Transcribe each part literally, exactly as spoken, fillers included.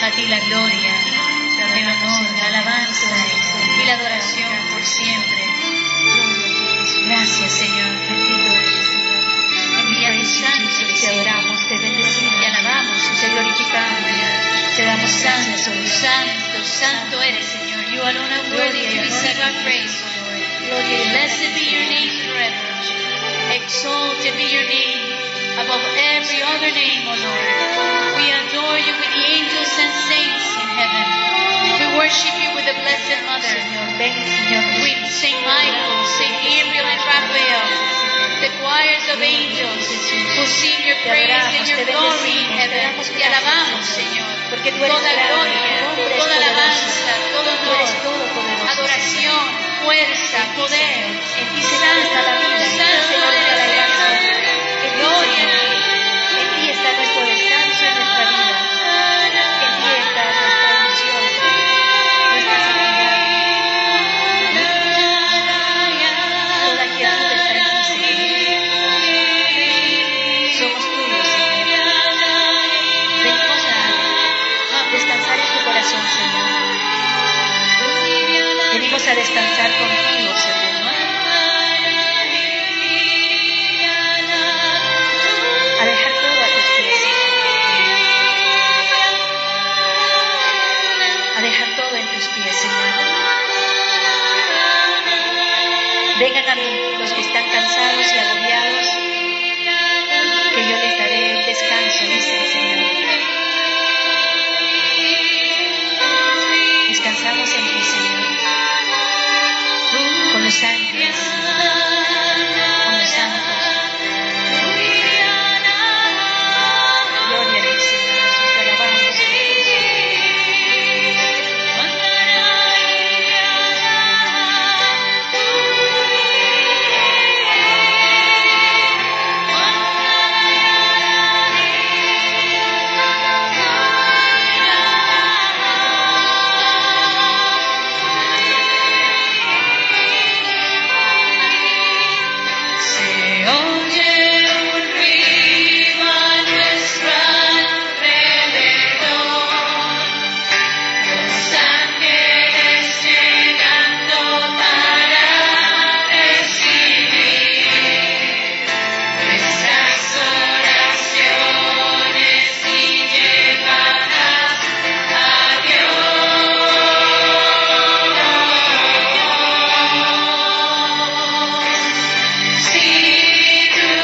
a ti la gloria, el honor, la alabanza y la adoración por siempre. Gracias, Señor. Envía tus ángeles, te adoramos, te bendecimos, te alabamos, te glorificamos, te damos santo, santo, santo eres, Señor. You alone are worthy to receive our praise, Lord. Blessed be your name forever. Exalted be your name above every other name, O Lord. We adore you with the angels and saints in heaven. We worship you with the Blessed Mother, with Saint Michael, Saint Gabriel and Raphael, the choirs of angels who sing your praise and your glory in heaven. Te alabamos, Señor. Toda gloria, toda alabanza, todo honor, adoración, fuerza, poder, en ti santo, santo eres, Señor. Gloria a ti. En ti está nuestro descanso en nuestra vida. En ti está nuestra ilusión, nuestra santidad. Toda quietud está en ti, Señor. Somos tuyos, Señor. Venimos a descansar en tu corazón, Señor. Venimos a descansar contigo, Señor. A dejar todo a tus pies. A dejar todo en tus pies, Señor. Vengan a mí los que están cansados y agobiados, que yo les daré el descanso, dice el Señor. Descansamos en ti, Señor. Con los ángeles, con los santos. Gloria a ti, Señor Jesús, te alabamos. See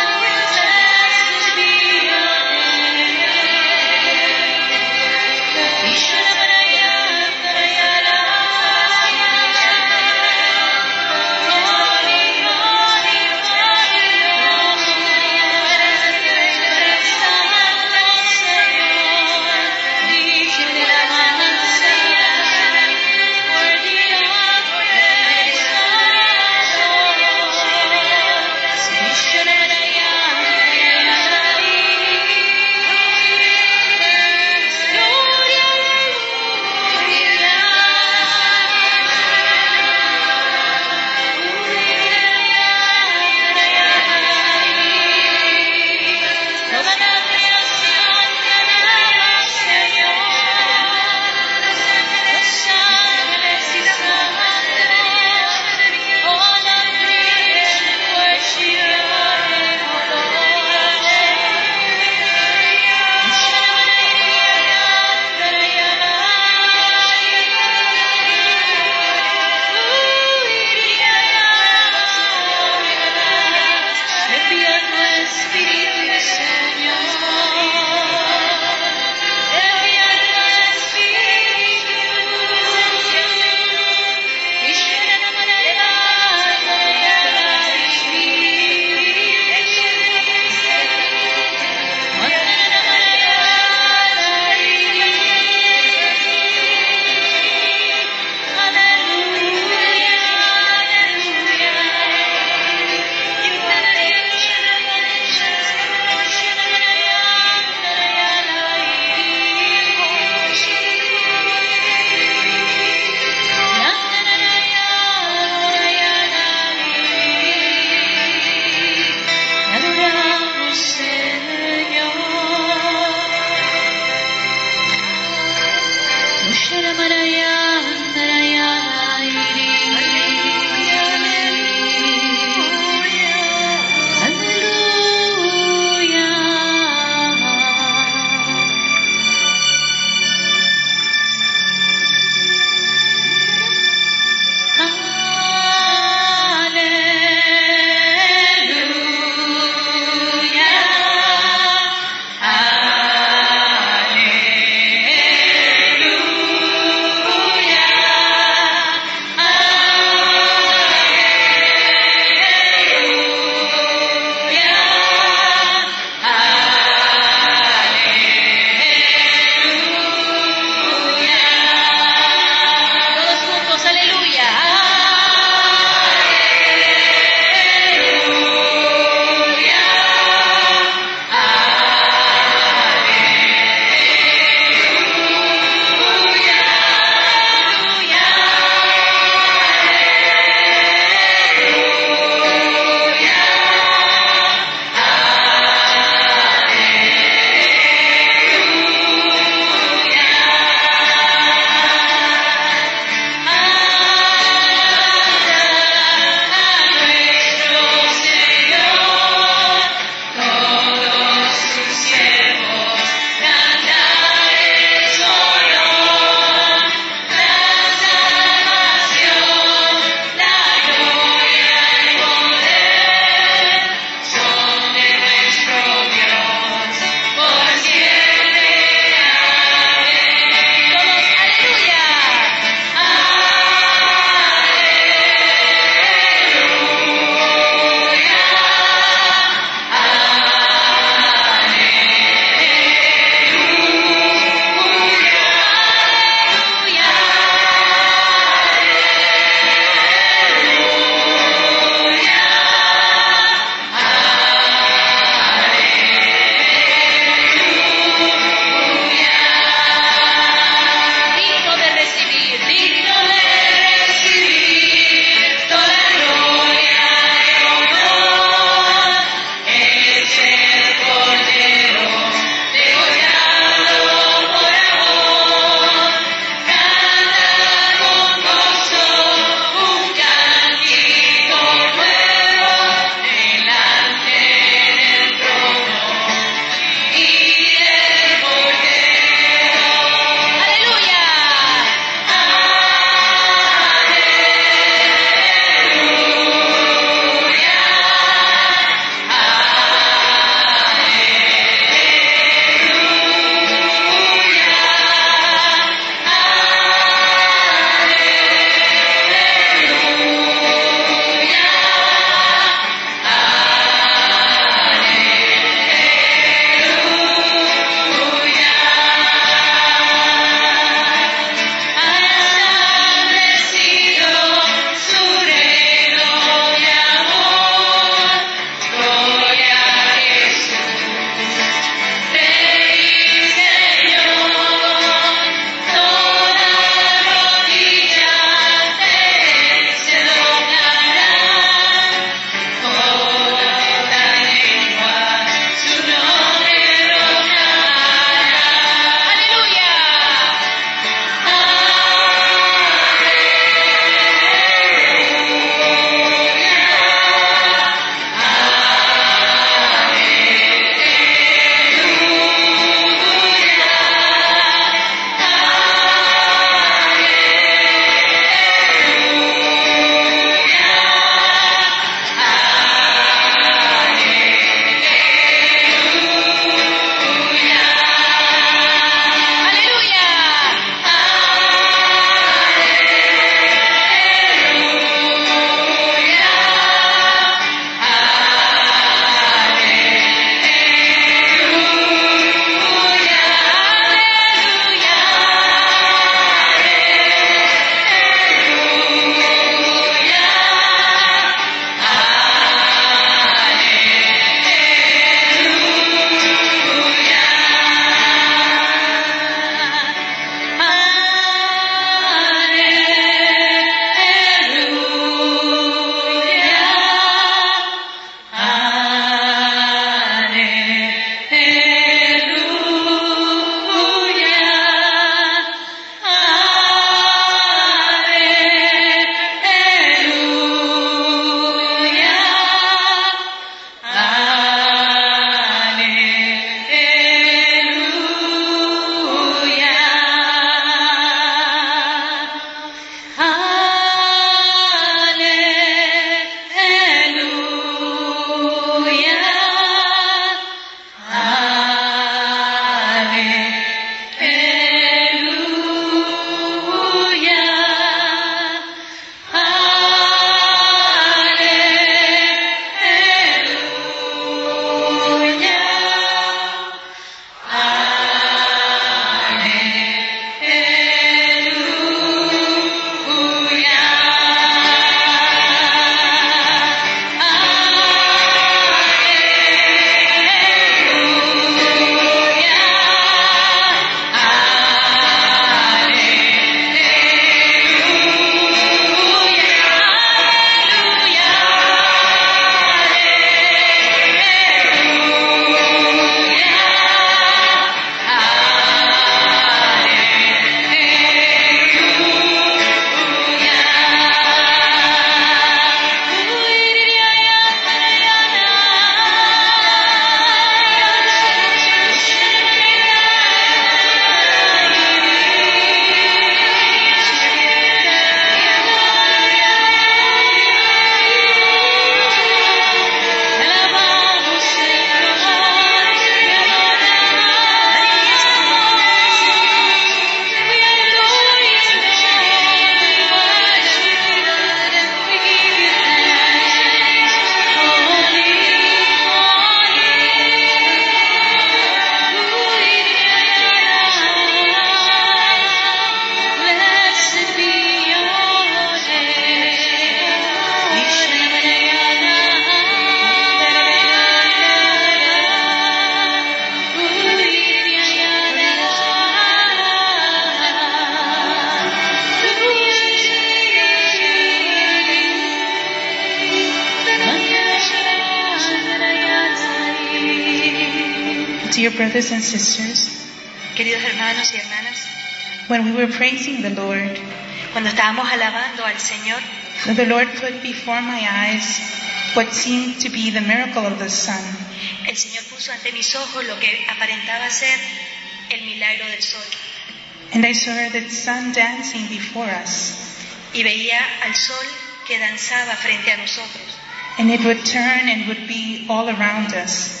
Dear brothers and sisters, queridos hermanos y hermanas, when we were praising the Lord, cuando estábamos alabando al Señor, the Lord put before my eyes what seemed to be the miracle of the sun. El Señor puso ante mis ojos lo que aparentaba ser el milagro del sol. And I saw the sun dancing before us. Y veía al sol que danzaba frente a nosotros. And it would turn and would be all around us.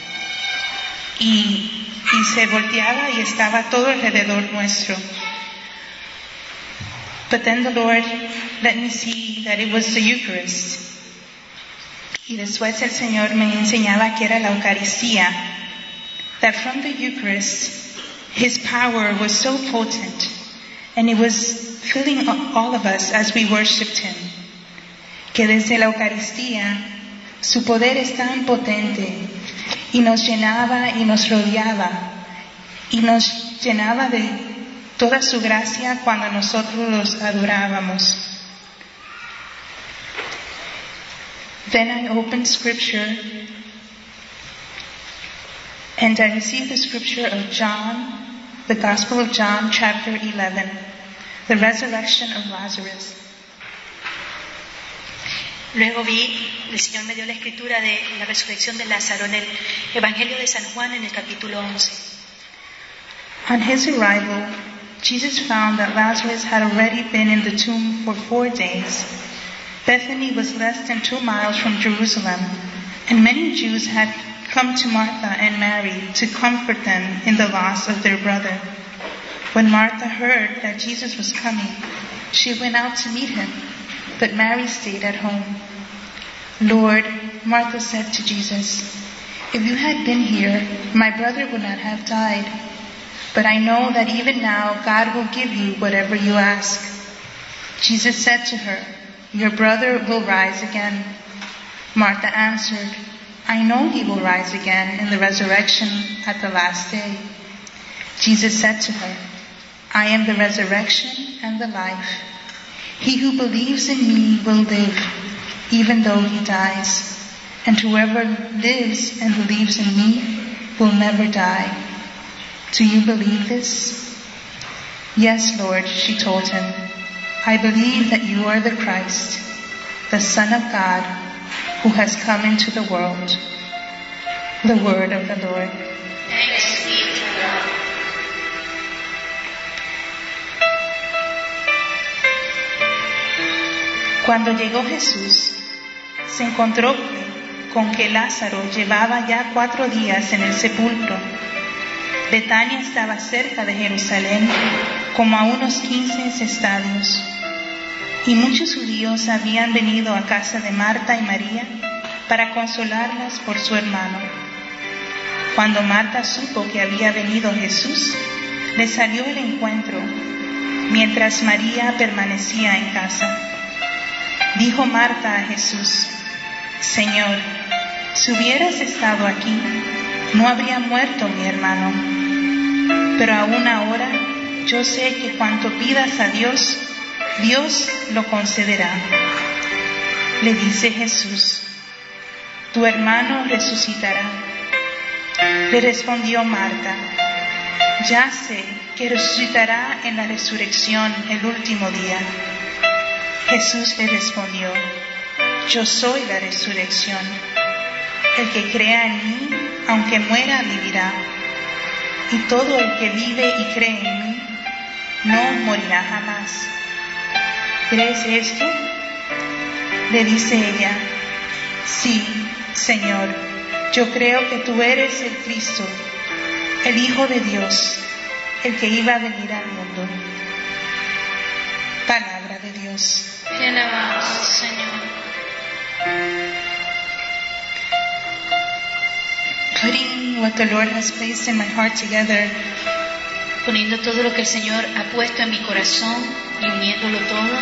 Y, y se volteaba y estaba todo alrededor nuestro. But then the Lord let me see that it was the Eucharist. Y después el Señor me enseñaba que era la Eucaristía. That from the Eucharist, His power was so potent, and it was filling all of us as we worshipped Him. Que desde la Eucaristía, su poder es tan potente, y nos llenaba y nos rodeaba, y nos llenaba de toda su gracia cuando nosotros los adorábamos. Then I opened Scripture, and I received the Scripture of John, the Gospel of John, chapter eleven, the resurrection of Lazarus. Luego vi, el Señor me dio la escritura de la resurrección de Lázaro en el Evangelio de San Juan en el capítulo once. On his arrival, Jesus found that Lazarus had already been in the tomb for four days. Bethany was less than two miles from Jerusalem, and many Jews had come to Martha and Mary to comfort them in the loss of their brother. When Martha heard that Jesus was coming, she went out to meet him, but Mary stayed at home. Lord, Martha said to Jesus, if you had been here, my brother would not have died. But I know that even now God will give you whatever you ask. Jesus said to her, your brother will rise again. Martha answered, I know he will rise again in the resurrection at the last day. Jesus said to her, I am the resurrection and the life. He who believes in me will live, even though he dies. And whoever lives and believes in me will never die. Do you believe this? Yes, Lord, she told him. I believe that you are the Christ, the Son of God, who has come into the world. The word of the Lord. Thanks be to God. Cuando llegó Jesús, se encontró con que Lázaro llevaba ya cuatro días en el sepulcro. Betania estaba cerca de Jerusalén, como a unos quince estadios. Y muchos judíos habían venido a casa de Marta y María para consolarlas por su hermano. Cuando Marta supo que había venido Jesús, le salió al encuentro, mientras María permanecía en casa. Dijo Marta a Jesús, Señor, si hubieras estado aquí, no habría muerto mi hermano. Pero aún ahora yo sé que cuanto pidas a Dios, Dios lo concederá. Le dice Jesús, tu hermano resucitará. Le respondió Marta, ya sé que resucitará en la resurrección el último día. Jesús le respondió, yo soy la resurrección. El que crea en mí, aunque muera, vivirá. Y todo el que vive y cree en mí, no morirá jamás. ¿Crees esto? Le dice ella, sí, Señor, yo creo que tú eres el Cristo, el Hijo de Dios, el que iba a venir al mundo. Palabra de Dios. Te alabamos, Señor. Putting what the Lord has placed in my heart together, poniendo todo lo que el Señor ha puesto en mi corazón y uniéndolo todo,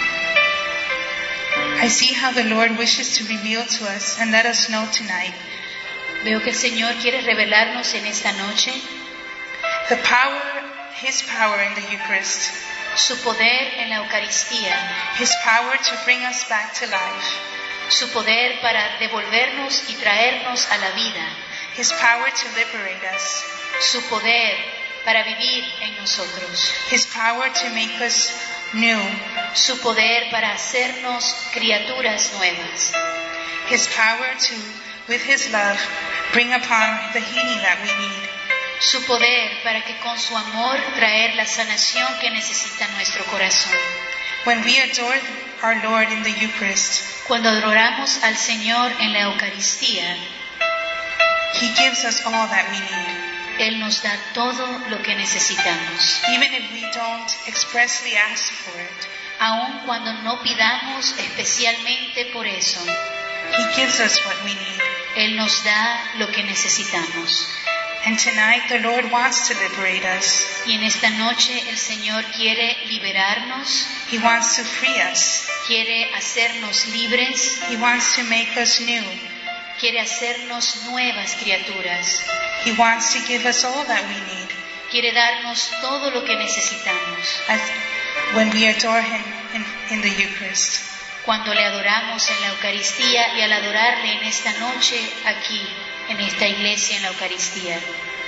I see how the Lord wishes to reveal to us and let us know tonight veo que el Señor quiere revelarnos en esta noche the power, His power in the Eucharist, su poder en la Eucaristía, His power to bring us back to life, su poder para devolvernos y traernos a la vida, His power to liberate us. Su poder para vivir en nosotros. His power to make us new. Su poder para hacernos criaturas nuevas. His power to, with His love, bring upon the healing that we need. Su poder para que con su amor traer la sanación que necesita nuestro corazón. When we adore our Lord in the Eucharist, cuando adoramos al Señor en la Eucaristía, He gives us all that we need. Él nos da todo lo que necesitamos. Even if we don't expressly ask for it, aun cuando no pidamos especialmente por eso, He gives us what we need. Él nos da lo que necesitamos. And tonight the Lord wants to liberate us. Y en esta noche el Señor quiere liberarnos. He wants to free us. Quiere hacernos libres. He wants to make us new. Quiere hacernos nuevas criaturas. He wants to give us all that we need. Quiere darnos todo lo que necesitamos. As when we adore Him in, in the Eucharist. Cuando le adoramos en la Eucaristía y al adorarle en esta noche aquí, en esta iglesia en la Eucaristía.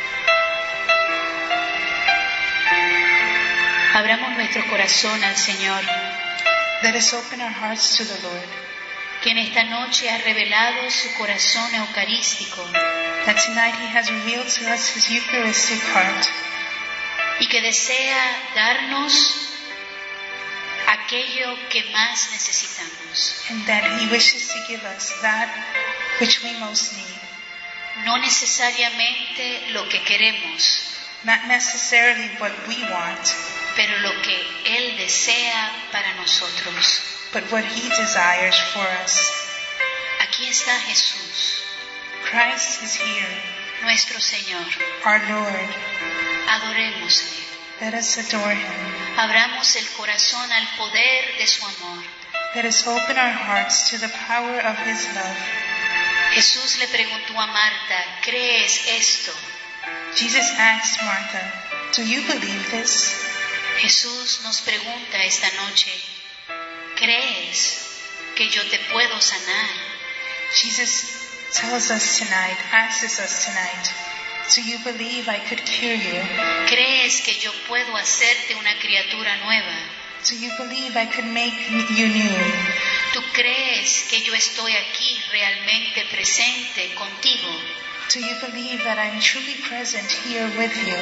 Abramos nuestro corazón al Señor. Let us open our hearts to the Lord. Que en esta noche ha revelado su corazón eucarístico. That tonight He has revealed to us His Eucharistic heart. Y que desea darnos aquello que más necesitamos. And that He wishes to give us that which we most need. No necesariamente lo que queremos. Not necessarily what we want. Pero lo que Él desea para nosotros. But what He desires for us. Aquí está Jesús. Christ is here. Nuestro Señor. Our Lord. Adorémosle. Let us adore Him. Abramos el corazón al poder de su amor. Let us open our hearts to the power of His love. Jesús le preguntó a Marta, ¿crees esto? Jesus asked Martha, do you believe this? Jesús nos pregunta esta noche, ¿crees que yo te puedo sanar? Jesus tells us tonight, asks us tonight, do you believe I could cure you? ¿Crees que yo puedo hacerte una criatura nueva? Do you believe I could make you new? ¿Tú crees que yo estoy aquí realmente presente contigo? Do you believe that I'm truly present here with you?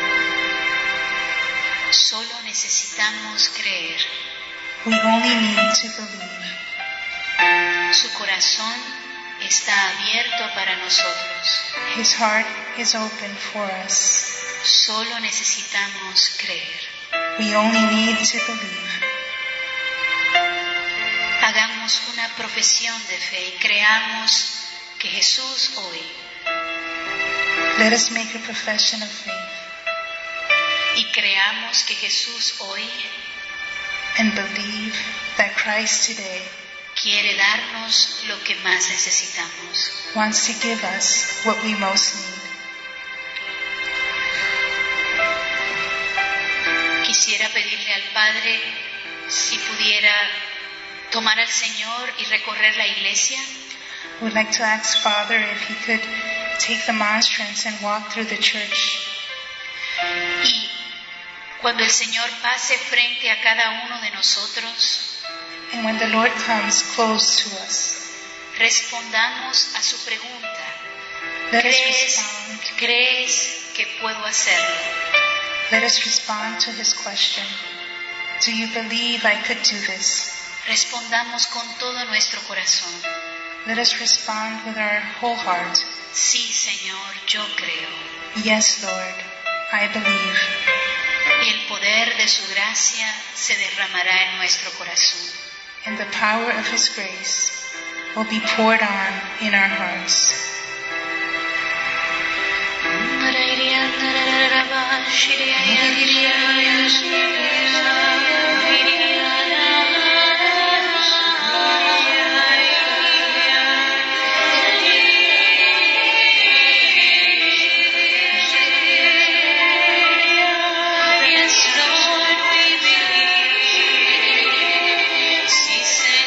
Solo necesitamos creer. We only need to believe. Su corazón está abierto para nosotros. His heart is open for us. Solo necesitamos creer. We only need to believe. Hagamos una profesión de fe y creamos que Jesús hoy. Let us make a profession of faith. Y creamos que Jesús hoy. And believe that Christ today. Quiere darnos lo que más necesitamos. Wants to give us what we most need. Quisiera pedirle al Padre si pudiera tomar al Señor y recorrer la iglesia. I would like to ask Father if He could take the monstrance and walk through the church. Y cuando el Señor pase frente a cada uno de nosotros, and when the Lord comes close to us, respondamos a su pregunta. Let us ¿Crees, respond. ¿Crees que puedo hacerlo? Let us respond to His question. Do you believe I could do this? Respondamos con todo nuestro corazón. Let us respond with our whole heart. Sí, Señor, yo creo. Yes, Lord, I believe. Y el poder de su gracia se derramará en nuestro corazón. And the power of His grace will be poured on in our hearts.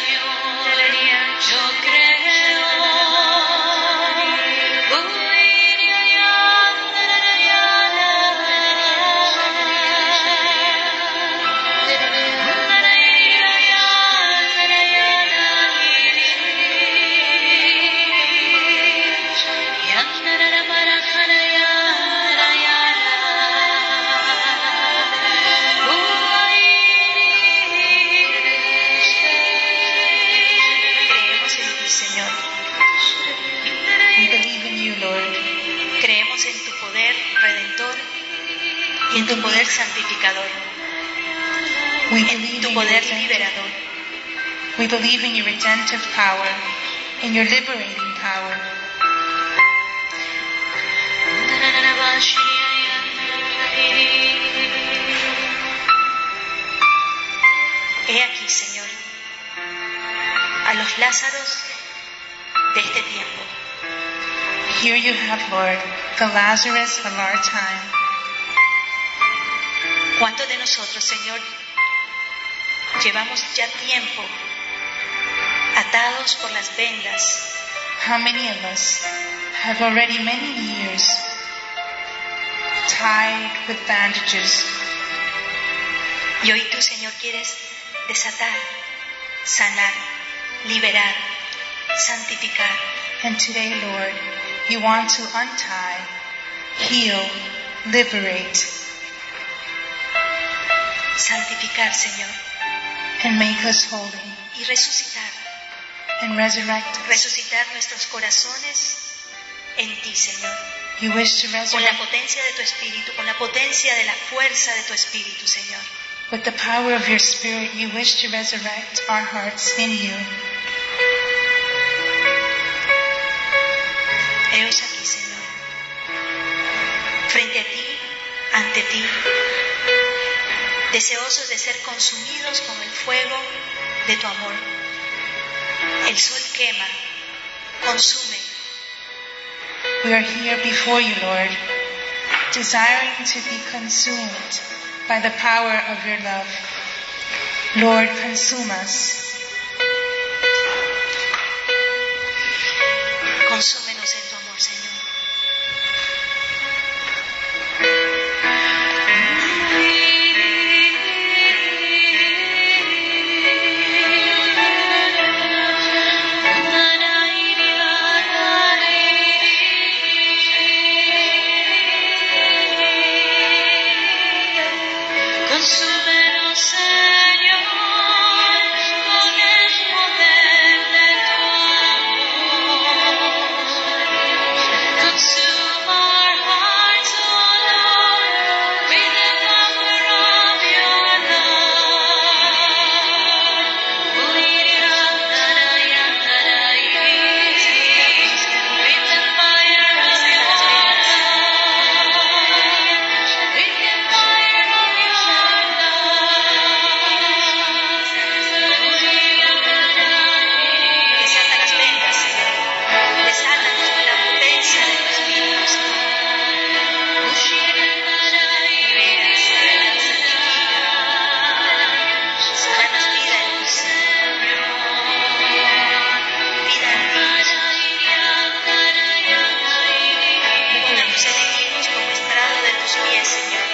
Yo creo, oh, Señor. We believe in you, Lord. Creemos en tu poder redentor y en tu poder santificador, We en believe tu in your poder redemptive, liberador. we believe in your redemptive power, in your liberating power. He aquí, Señor, a los Lázaros de este tiempo. Here you have, Lord, the Lazarus of our time. ¿Cuántos de nosotros, Señor, llevamos ya tiempo atados por las vendas? How many of us have already many years tied with bandages? Y hoy tú, Señor, quieres desatar, sanar, liberar, santificar. And today, Lord, you want to untie, heal, liberate, santificar, Señor, and make us holy, y resucitar, and resurrect us. resucitar nuestros corazones en ti, Señor, You wish to con la resurrect potencia de tu Espíritu, con la potencia de la fuerza de tu Espíritu, Señor. with the power of your Spirit. You wish to resurrect our hearts in you. Heos aquí, Señor, frente a ti, ante ti, deseosos de ser consumidos con el fuego de tu amor. El sol quema, consume. We are here before you, Lord, desiring to be consumed by the power of your love. Lord, consume us. Consúmenos en tu amor, Señor. Consúmenos, Señor, con el poder de tu amor. Consume our hearts, oh Lord, with the power of your love. With the fire of your love. With the fire of your Desata las vendas, Señor. Desátanos con la potencia de tu Espíritu, Señor. Libera, sana, santifica. Danos vida en ti, Señor. Vida en ti, Jesús. Pon a tus enemigos como estrado de tus pies, Señor.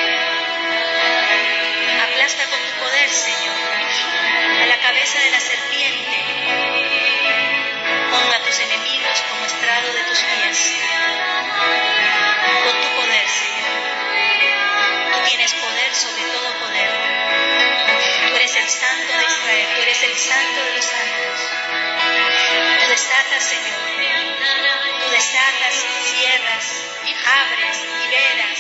Aplasta con tu poder, Señor, a la cabeza de la serpiente. Ponga a tus enemigos como estrado de tus pies. Con tu poder, Señor. Tú tienes poder sobre todo poder. Tú eres el Santo de Israel. Tú eres el Santo de los santos. Tú desatas, Señor. Tú desatas, cierras, abres, liberas.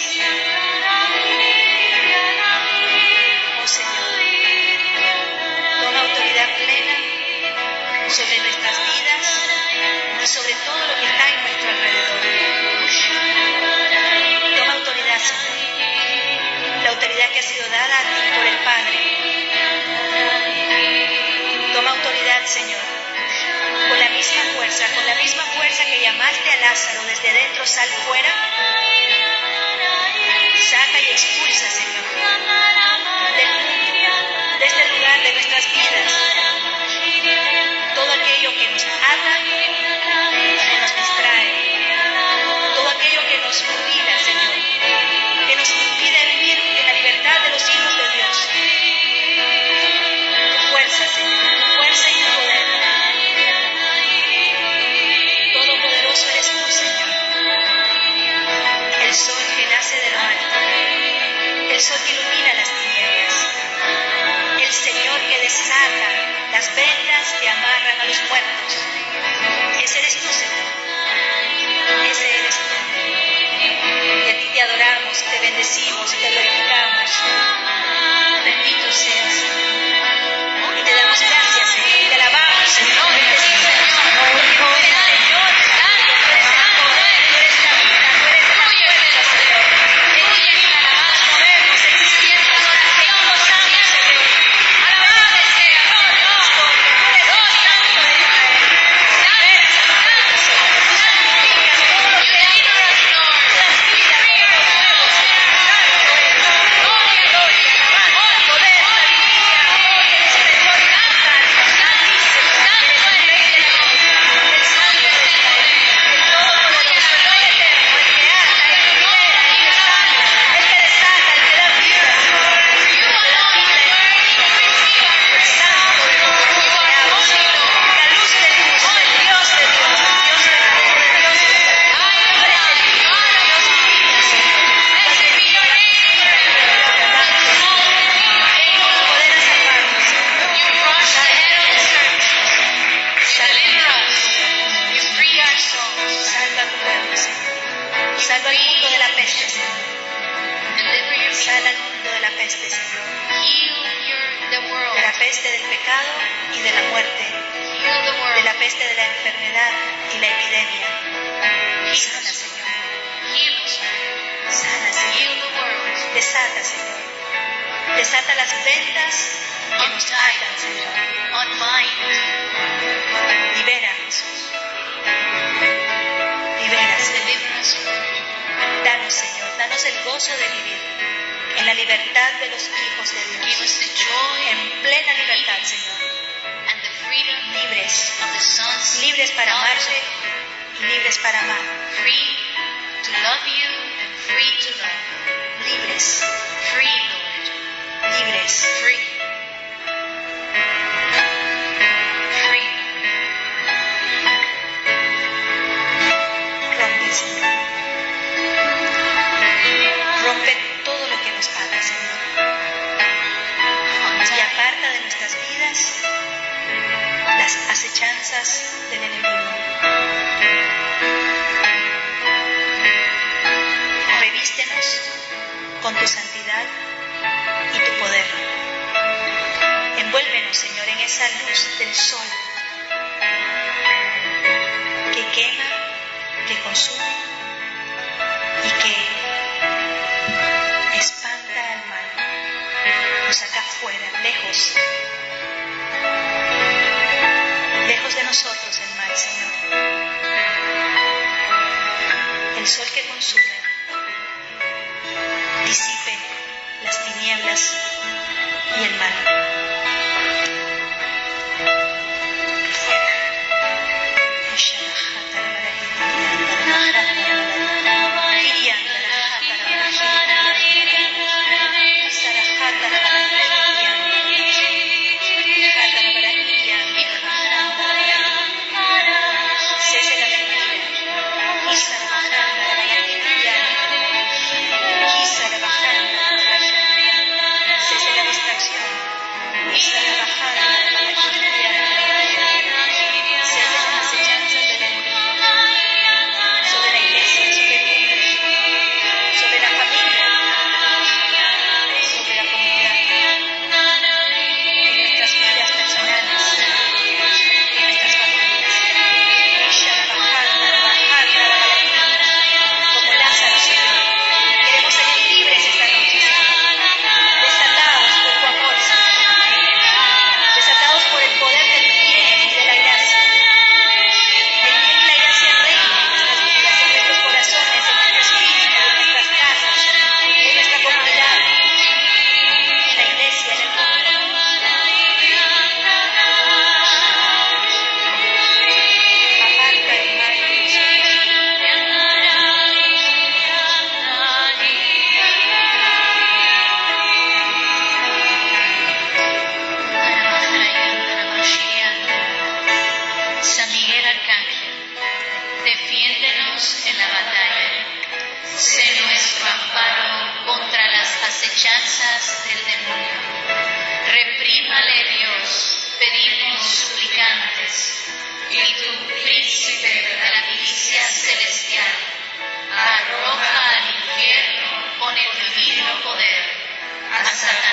Oh, Señor. Toma autoridad plena sobre nuestras vidas y sobre todo lo que está en nuestro alrededor. Toma autoridad, Señor. La autoridad que ha sido dada a ti por el Padre. Toma autoridad, Señor. Con la misma fuerza, con la misma fuerza que llamaste a Lázaro desde dentro, sal fuera. Saca y expulsa, Señor, del mundo, de este lugar de nuestras vidas, todo aquello que nos ata, que nos distrae, todo aquello que nos mutila, Señor, que nos impide vivir en la libertad de los hijos de Dios. Tu fuerza, Señor, tu fuerza y tu poder. Todopoderoso eres tú, Señor, el sol que nace de lo alto, el sol que ilumina la Ese eres tú, Señor. Ese eres tú. Y a ti te adoramos, te bendecimos y te glorificamos. Bendito seas. Y te damos gracias, Señor. Y te alabamos, Señor. Bendito Señor. Tú eres Señor. Tú eres el amor. Tú eres la vida. Tú eres la fuerza, Señor. En ti nos movemos, existimos. En ti gozamos, Señor. Alabado sea, Dios, tú eres el Santo de Israel. Eres santo, Señor. Tú santificas todo lo que amas. Tú das vida a todo lo nuevo, Señor. Santo eres. Gloria, gloria, alabanza, poder, sabiduría, amor, esplendor y majestad. A ti, Señor, eres el Rey de Reyes, el Santo de Israel, el Todopoderoso, el Rey eterno, el que ata, el que libera, el que sana, el que desata, el que da vida, Señor. El que da vida, el que vive. Santo de Dios, te amo, Señor. La luz de luz, el Dios de Dios, el Dios verdadero, el Dios de Dios. Tú eres el Dios de Dios y vida, Señor. Tú has venido a nosotros, Señor, a salvarnos, Señor. Venimos a poder a salvarnos, Señor. Salva a tu pueblo, Señor. Salva al mundo de la peste, Señor. Salva al mundo de la peste, Señor. De la peste del pecado y de la muerte. De la peste de la enfermedad y la epidemia. Sana, Señor. Sana, Señor. Desata, Señor. Desata las vendas que nos atan, Señor. Libera, Jesús. Libera, Señor. Danos, Señor, danos el gozo de vivir en la libertad de los hijos de Dios. En plena libertad, Señor. Libres. Libres para amarte y libres para amar. Libres. Libres. Rompe, Señor. Rompe todo lo que nos ata, Señor. Y aparta de nuestras vidas las acechanzas del enemigo. Revístenos con tu santidad y tu poder. Envuélvenos, Señor, en esa luz del sol que quema, que consume y que espanta al mal. Nos saca fuera, lejos, lejos de nosotros el mal, Señor. El sol que consume, disipe las tinieblas y el mal. hasta la